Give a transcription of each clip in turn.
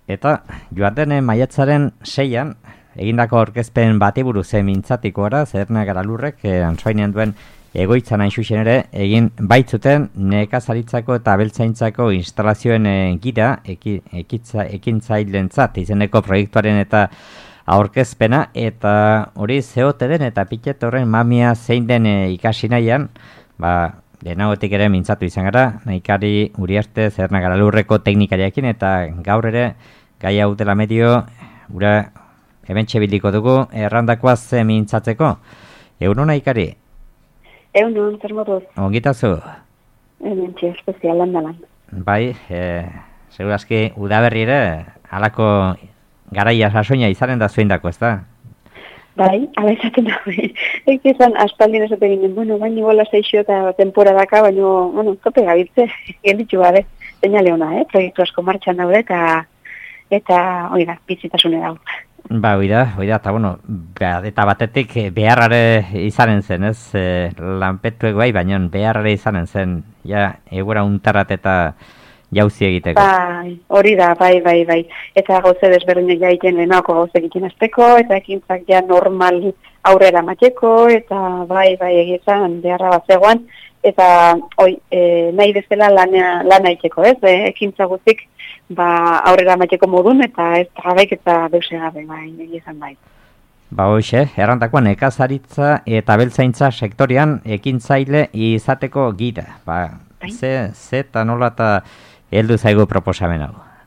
Eta joan den maiatzaren 6an, egindako aurkezpen bati buruz mintzatiko gara, Zederna Garalurrek Antsoainean duen egoitzan hain zuzen ere, egin baitzuten nekazaritzako eta abeltzaintzako instalazioen gira ekintzaileentzat izeneko proiektuaren eta aurkezpena, eta hori zeote den eta piket horren mamia zein den ikasi nahian, denagotik ere mintzatu izan gara, Naikari Uriarte Zederna Garalurreko teknikariakin, eta gaur ere gai hau dela medio gura hementxe bildiko dugu errandakoaz mintzatzeko. Egunon Naikari? Egunon, zer moduz? Ongitazu? Hementxe, espezialan dalan. Bai, segurazki udaberri ere halako garaia sasoina izanen da zuindako, ez da? Bai, ala izaten da, izan aspaldin esaten ginen, baina iguala seixo eta temporadaka, baina, tope gabitze, genditxu gabe, seinale hona, proiektu asko martxan daude, eta oida, bizitasune dago. Oida, eta eta batetik beharrare izanen zen, ez? Lanpetuek baina beharrare izanen zen, ja, egura untarrat eta jauzi egiteko. Bai, hori da, bai. Eta gauze desberdinak jaiten lehenako gauze egiten azteko, eta ekintzak ja normal aurrera mateko, eta bai, egizan beharra bat zegoan, eta nahi bezala lana iteko, ez? Ekintza guztik aurrera mateko modun, eta ez gabaik eta deuse gabe, egizan bai. Hoxe, errantakoan nekazaritza eta abeltzaintza sektorian ekintzaile izateko gira. Ze eta nola eta heldu zaigu proposamen hau?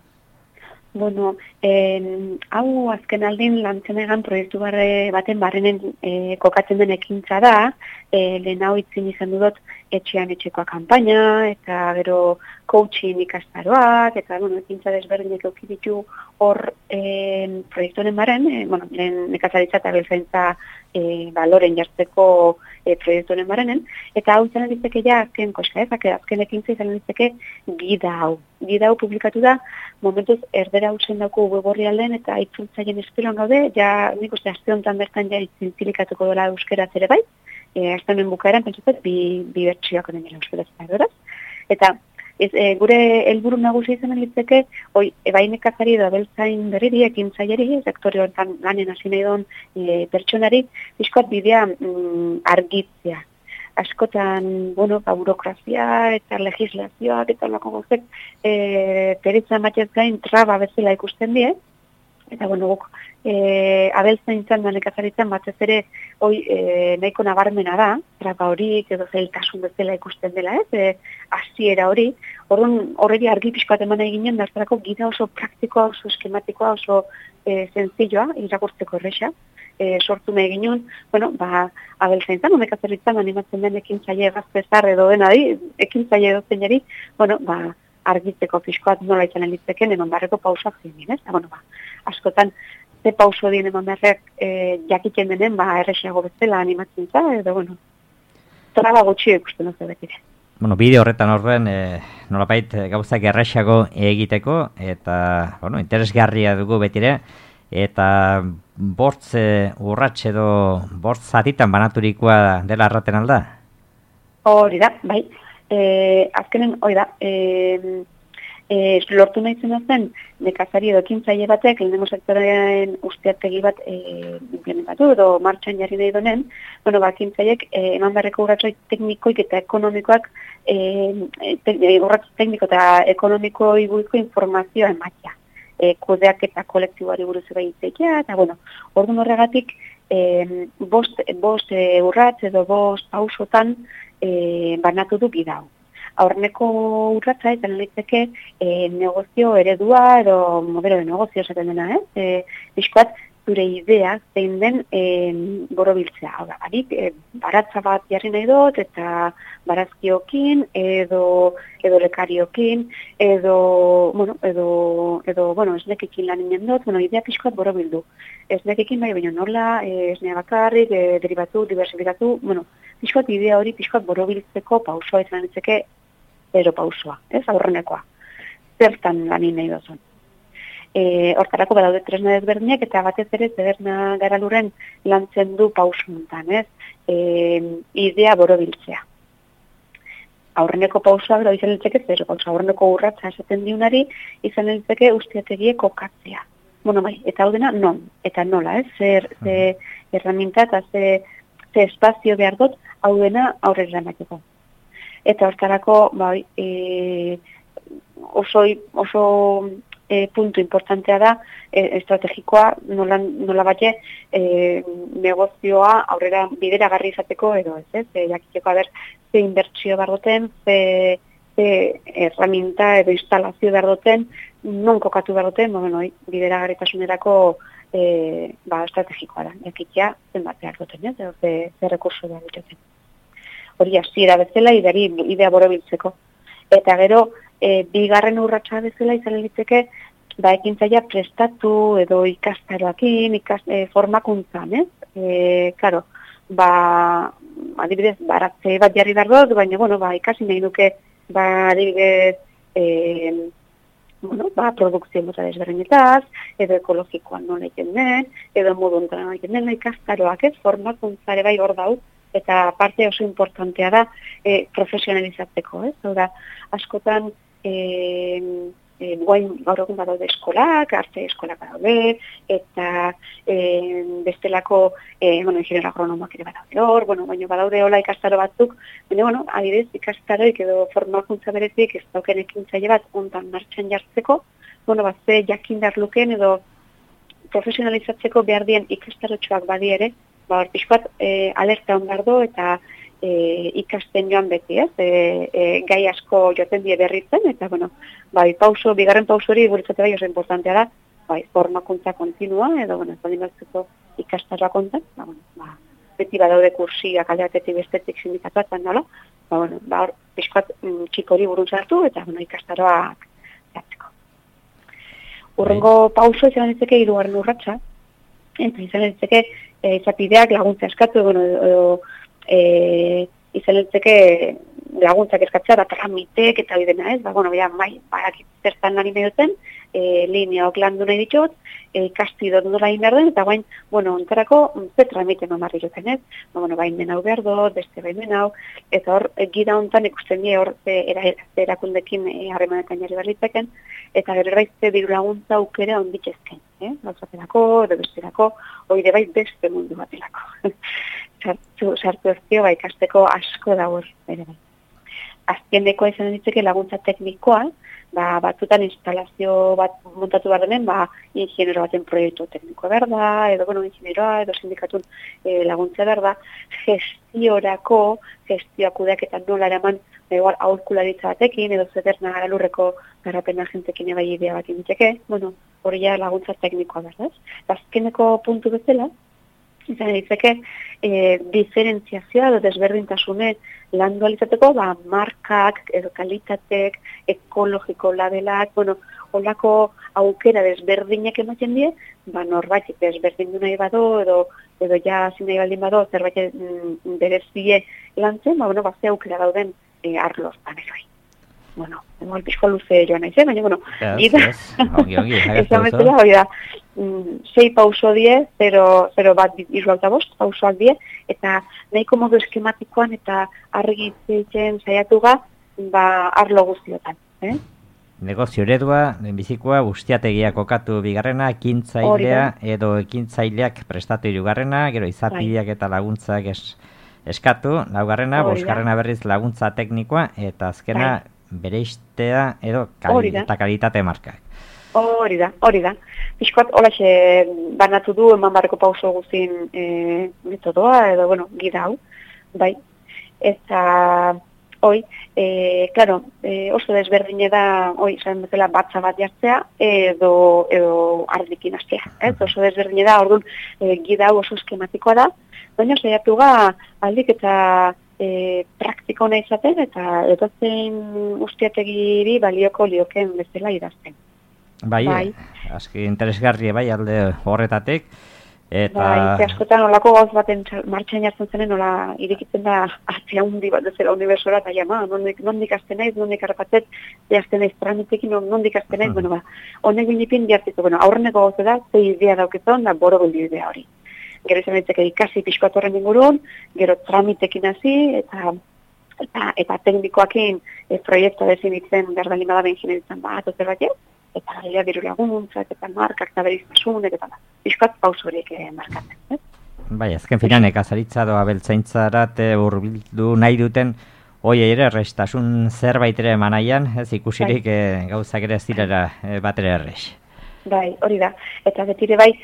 Hau azken aldin lantzen egan proiektu baten barrenen kokatzen den ekintza da, lehen hau itzin izan dudot etxean etxekoa kanpaina, eta gero coaching ikastaroak, eta ekintza desberdinek eukiditu hor proiektuaren barren, nekazaritza eta abeltzaintza baloren jartzeko proiektuaren barrenen, eta hau izan ditzeke ja azken koska, azken ekintza izan ditzeke gida hau. Gida hau publikatu da, momentuz erdera hausen dauko web alden eta itzultzaien esperoan gaude, ja nik uste aste honetan bertan ja itzintzilikatuko dela euskeraz ere bai, aste honen bukaeran pentsatzen bi bertsioak onen dira euskeraz eta edoraz. Eta gure helburu nagusia izan litzeke, bai nekazari edo abeltzain berriri, ekintzaileri, sektore honetan lanen hasi nahi duen pertsonari, bizkoat bidea argitzea. Askotan, burokrazia eta legislazioak eta lako gozek peritza matez gain traba bezala ikusten die. Eta guk abeltzaintzan da nekazaritzan batez ere nahiko nabarmena da, traba horik edo zailtasun bezala ikusten dela, hasiera hori. Horreri argi pixkoat eman eginen, dartzarako gida oso praktikoa, oso eskematikoa, oso senzilloa, irakurtzeko erresa. Sortu nahi ginen, abeltzaintzan, nekazaritzan animatzen den ekintzaile gazpezar edo denari, ekintzaile edo zeinari, argitzeko pixkoat nola izan elitzeken eman barreko pausoak zein, askotan ze pauso dien eman barrek jakiten denen, erresiago bezala animatzen za, edo, traba gutxio ikusten oso betire. Bideo horretan horren, nolapait gauzak erresiago egiteko, eta, interesgarria dugu betire, eta bortz urratxe edo bortz zatitan banaturikoa dela erraten alda? Hori da, bai. Azkenen, hori da, lortu nahi zen nekazari edo ekintzaile batek, lehenengo sektorean usteategi bat implementatu edo martxan jarri nahi donen, ekintzaileek eman beharreko urratxoi teknikoik eta ekonomikoak, urratxo tekniko eta ekonomikoi buruzko informazioa ematia. Kodeak eta kolektiboari buruz egitzekia, eta orduan horregatik bost urratz edo bost pausotan banatu du gida hau. Aurreneko urratza izan litzeke negozio eredua edo modelo de negozio esaten dena, bizkoat zure idea zein den borobiltzea. Hau da, baratza bat jarri nahi dut eta barazkiokin edo lekariokin edo esnekekin lan inen dut, idea pixkoat borobildu. Esnekekin bai, baina nola, esnea bakarrik, derivatu, diversifikatu, pixkoat idea hori pixkoat borobiltzeko pausoa izan ditzeke ero pausoa, aurrenekoa. Zertan lan nahi duzun. Hortarako badaude tresna desberdinak eta batez ere Zederna Garalurren lantzen du pauso honetan, idea borobiltzea. aurreneko pausoak da izan litzeke, zero pauso aurreneko urratsa esaten diunari, izan litzeke ustiategie kokatzea. Bueno, bai, eta hau dena non, eta nola, ze herramienta eta ze espazio behar dut, hau dena aurrera emateko. Eta hortarako, bai, oso puntu importantea da, estrategikoa, nola bate, negozioa aurrera bideragarri izateko edo ez, jakiteko ze inbertsio behar duten, ze herramienta edo instalazio behar duten, non kokatu behar duten, bideragarritasunerako estrategikoa da, jakitea zenbat behar duten, ze rekurso behar duten. Hori hasiera bezala, idea borobiltzeko. Eta gero, bigarren urratsa bezala izan litzeke, ekintzaia prestatu edo ikastaroakin, formakuntzan, ez? Claro, adibidez, baratze bat jarri behar dut, baina, ikasi nahi nuke, adibidez, produkzio mota desberdinetaz, edo ekologikoan nola egiten den, edo modu ontan nola egiten den, ikastaroak, ez? Formakuntzare bai hor dau, eta parte oso importantea da profesionalizatzeko, ez? Hau da, askotan, guain gaur egun badaude eskolak, arte eskolak badaude, eta bestelako, ingeniero agronomoak ere badaude hor, baina badaude hola ikastaro batzuk, baina, adibidez, ikastaroik edo formakuntza beretik ez dauken ekintzaile bat ontan martxan jartzeko, ze jakindar luken edo profesionalizatzeko behar dien ikastarotxoak badi ere, pixkoat alerta ondardo eta ikasten joan beti, ez? Gai asko joten die berritzen, eta, bigarren pauso hori guretzate bai oso importantea da, formakuntza kontinua, edo, ez batzeko ikastaroa kontan, beti badaude kursiak alde batetik bestetik sindikatuetan, nola? Hor, pixkoat txiko hori buruz hartu, eta, ikastaroak zartzeko. Urrengo pauso izan ditzeke 3. urratsa, eta izan ditzeke izapideak laguntza eskatu, edo izan ditzeke laguntzak eskatzea, da tramitek eta bidena ez, zertan nari nahi duten, lineaok landu nahi ditut, ikasti dut nola egin behar den, eta ontarako ze tramiten omarri duten ez, baimen hau behar dut, beste baimen hau, eta hor, gida hontan ikusten die hor erakundekin harremanetan jarri behar ditzeken, eta gero baizte diru laguntza aukera onditzezken, gauzaterako, edo besterako, oire bai beste mundu batelako. Sartu ezkio, ikasteko asko dago ere bai. Azkendekoa izan ditzeke laguntza teknikoa, batzutan instalazio bat montatu behar denen, ingeniero baten proiektu teknikoa behar da, edo ingenieroa, edo sindikatun laguntza behar da, gestioa kudeaketan nola eraman, aholkularitza batekin, edo zederna garalurreko garapen agentekin ebai idea bat inditzeke, hori ja laguntza teknikoa behar da. Azkeneko puntu bezala, izan ditzeke, diferentziazioa edo desberdintasune landu alizateko, markak, edo kalitatek, ekologiko labelak, holako aukera desberdinak ematen die, norbait desberdindu nahi bado, edo ja zin nahi baldin bado, zerbait berezie lantzen, ze aukera dauden arloztan edo. Igual pixko luze joan naiz, baina, ongi, esan bezala, hori da, 6 pauso die, 0 bat 35 pausoak die, eta nahiko modu eskematikoan eta argi zeitzen saiatu arlo guztiotan. Negozio eredua, lehenbizikoa, ustiategia kokatu bigarrena, ekintzailea edo ekintzaileak prestatu 3. Gero izapideak eta laguntzak eskatu, 4. Bosgarrena berriz laguntza teknikoa, eta azkena bereiztea edo eta kalitate markak. Hori da. Pixkoat, holaxe banatu du eman barreko pauso guztin metodoa, edo, gida hau, bai. Eta, oso desberdine da, esan bezala batza bat jartzea, edo ardikin hastea. Oso desberdine da, orduan, gida hau oso eskematikoa da, baina saiatu aldik eta praktiko nahi izaten, eta edozein ustiategiri balioko lioken bezala idazten. Bai. Aski interesgarri alde horretatik. Eta askotan olako gauz baten martxan jartzen zenen, nola irikitzen da atzea hundi bat dezela unibersora, eta nondik azten naiz, nondik harrapatzet, jazten naiz tramitekin, nondik azten naiz, honek binipin jartiko, aurreneko gauze da, ze idea dauketan, da boro bildi idea hori. Gero izan ditzeke ikasi pixkoat horren inguruan, gero tramitekin hasi, eta eta teknikoakin proiektua definitzen behar dalin bada ingenieritzan bat, ozer bat eta gaila diru laguntzak, eta markak, eta beriztasunek, eta bizkat pausorik markatzen. Bai, azken finan, nekazaritza doa beltzaintzarat hurbildu nahi duten, hoi ere errestasun zerbait ere manaian, ez ikusirik gauzak ere ez direla bat ere errex. Bai, hori da. Eta betire bai,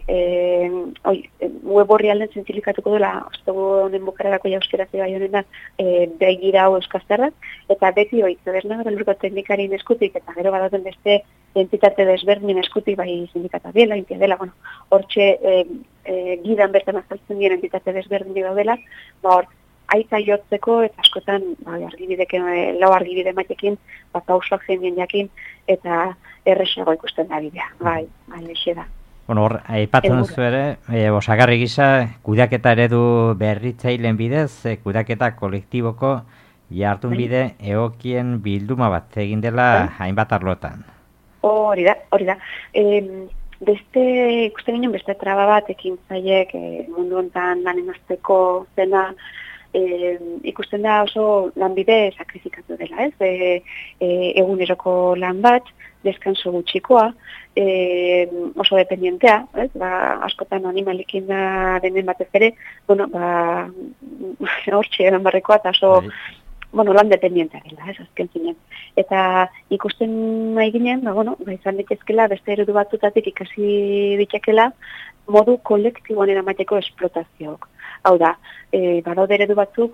web horri alden zentzilikatuko dela, oztugu honen bukararako jauskeraz bai honen da, begira hau euskazterrak, eta beti zeberna gara lurko teknikarien eskutik, eta gero badaten beste entitate desberdin eskutik, bai sindikata dela, intia dela, hortxe gidan bertan azaltzen dien entitate desberdin daudela, hor, aita jotzeko, eta askotan, lau argibide matekin, pausoak zein jakin, eta erresago ikusten da bidea, bai, eixe da. Hor, aipatzen duzu ere, osagarri gisa, kudaketa eredu berritzaileen bidez, kudaketa kolektiboko jardun bide egokien bilduma bat egin dela hainbat arlotan. Hori da. Beste, ikusten ginen, beste traba bat ekintzaiek mundu hontan lanen hasteko zena, ikusten da oso lanbide sakrifikatu dela, ez? Eguneroko lan bat, deskanso gutxikoa, oso dependientea, ez? Askotan animalikin da denen batez ere, hortxe eran barrekoa, eta oso, lan dependientea dela, ez? Azken zinen. Eta ikusten nahi ginen, izan ditezkela, beste eredu batutatik ikasi ditekela, modu kolektiboan eramateko esplotazioak. Hau da, badaude eredu batzuk,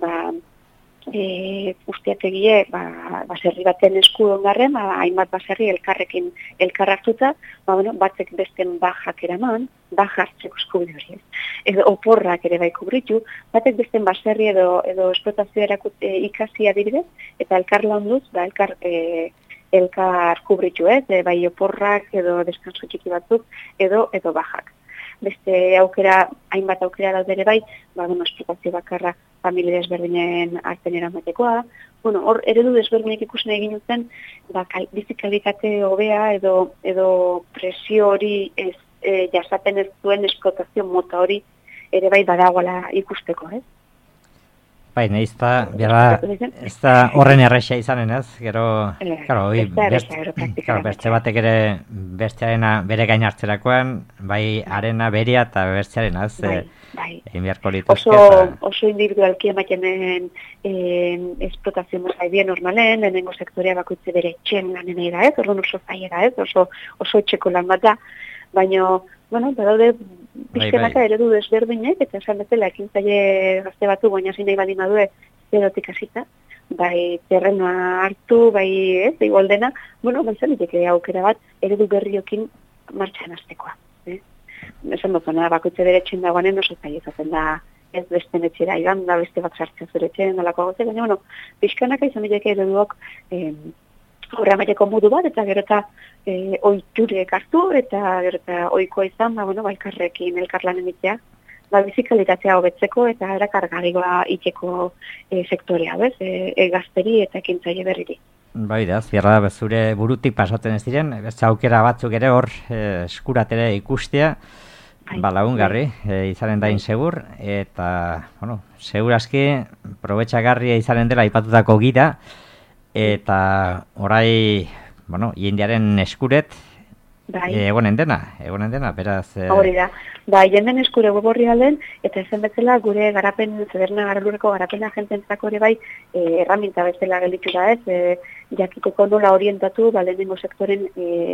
ustiategie, baserri baten esku ongarren, hainbat baserri elkarrekin elkarraktuta, batzek besten bajak eraman, bajartzeko eskubide hori ez. Edo oporrak ere bai kubritu, batek besten baserri edo esplotazioa ikasi adibidez, eta elkar landuz, elkar kubritu ez, bai oporrak edo deskanso txiki batzuk, edo bajak. Beste hainbat aukera daudere bai, esplikazio bakarra familia desberdinen arten eramatekoa. Hor, eredu desberdinek ikusten egin duten, bizikalitate hobea edo presio hori jasaten ez duen esplotazio mota hori ere bai badagoela ikusteko, ez? Bai, nahiz ez da horren erresa izanen, ez? Gero, beste batek ere bestearena bere gain hartzerakoan, bai arena berea eta bestearena, ez? Egin beharko lituzke. Oso individualki ematen den esplotazio mozaibia normalen, lehenengo sektorea bakoitze bere etxen lanen da, ez? Orduan oso zaiera, ez? Oso etxeko lan bat da, baina, badaude bizkenaka eredu desberdinek, eta esan bezala ekintzaile gazte batu baina zin nahi badin badue zerotik hasita, bai terrenoa hartu, bai igual dena, izan diteke aukera bat eredu berriokin martxan hastekoa. Esan dut, bakoitze bere etxen dagoanen oso zaila izaten da, ez besten etxera igan da, beste bat sartzea zure etxen, dalako goze, baina, bizkanaka izan diteke ereduak horre amateko modu bat, eta gero eta oiturek hartu, eta gero eta oikoa izan, elkarrekin elkarlanen itea, bizikalitatea hobetzeko eta erakargarrigoa iteko sektorea, bez, gazteri eta ekintzaile berriri. Bai da, zierra zure burutik pasatzen ez diren, beste aukera batzuk ere hor eskuratere ikustea, lagungarri, izanen da insegur, eta, segur aski, probetxagarria izanen dela aipatutako gida, eta orai, jendearen eskuret, egonen dena, beraz... Hori da, jenden eskure web horri alden, eta ezen betzela gure garapen, zederna garalurreko garapen agententzako ere bai, erraminta bezala gelditu da ez, jakiteko nola orientatu, lehenengo sektoren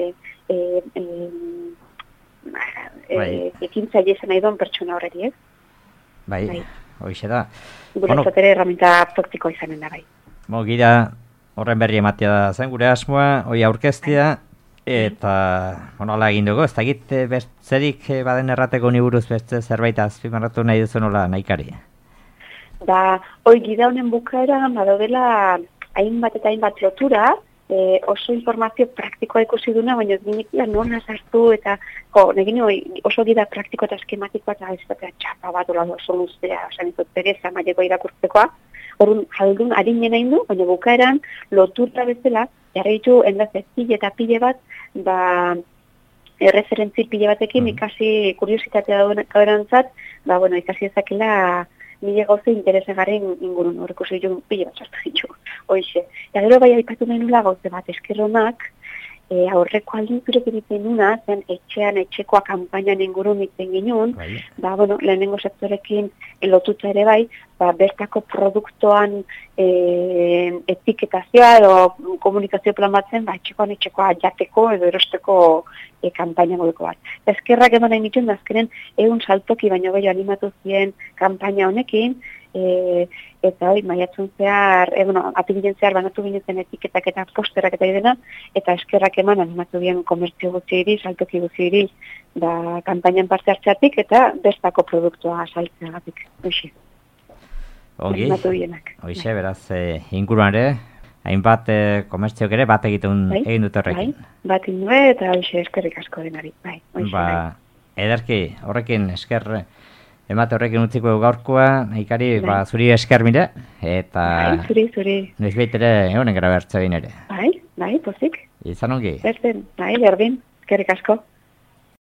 ekintzaile izan nahi duen pertsona horreri ez. Bai, hoxe da. Gure zatere erraminta praktikoa izanen da bai. Gira, horren berri ematea da zen, gure asmoa, hoi aurkeztea, eta, ala egin dugu, ez da egit zerik baden errateko ni buruz beste zerbait azpimarratu nahi duzu nola nahikari? Hoi gida honen bukaera, badaudela hainbat eta hainbat lotura, oso informazio praktikoa ikusi duna, baina ez ginik nona sartu, eta oso gida praktiko eta eskematikoa, eta ez txapa bat, oso luztea, pereza maileko irakurtzekoa, horun jaldun harinen nahi du, baina bukaeran lotura bezala, jarri ditu endazez pile eta pile bat, erreferentzi pile batekin ikasi kuriositatea daurantzat, ikasi ezakela mila gauze interesegarren ingurun, horreko zeion pila bat sartu ditu, hoxe. Eta gero bai aipatu menula gauze bat eskerronak, aurreko aldin zurek egiten nuna, zen etxekoa kanpainan ingurun iten ginun, lehenengo sektorekin lotuta ere bai, bertako produktoan etiketazioa edo komunikazio plan batzen, etxekoa jateko edo erosteko kanpaina godeko bat. Eskerrak eman nahi nituen, azkenen egun saltoki baino gehiago animatu ziren kanpaina honekin, eta maiatzen zehar, apirilen zehar banatu ginezen etiketak eta posterak eta idena, eta eskerrak eman animatu bien komertzio guzti saltoki guzti kanpainan parte hartzeatik eta bestako produktua saltzeagatik. Ongi, hoxe, beraz, inguruan ere, hainbat komertziok ere bat egin dut horrekin. Bat inue eta hoxe eskerrik asko denari. Ederki, horrekin esker emate horrekin utziko gaurkoa, Ikari, zuri esker mire, eta zuri. Noiz behitere egonen gara behartza egin ere. Pozik. Izan ongi? Berdin, eskerrik asko.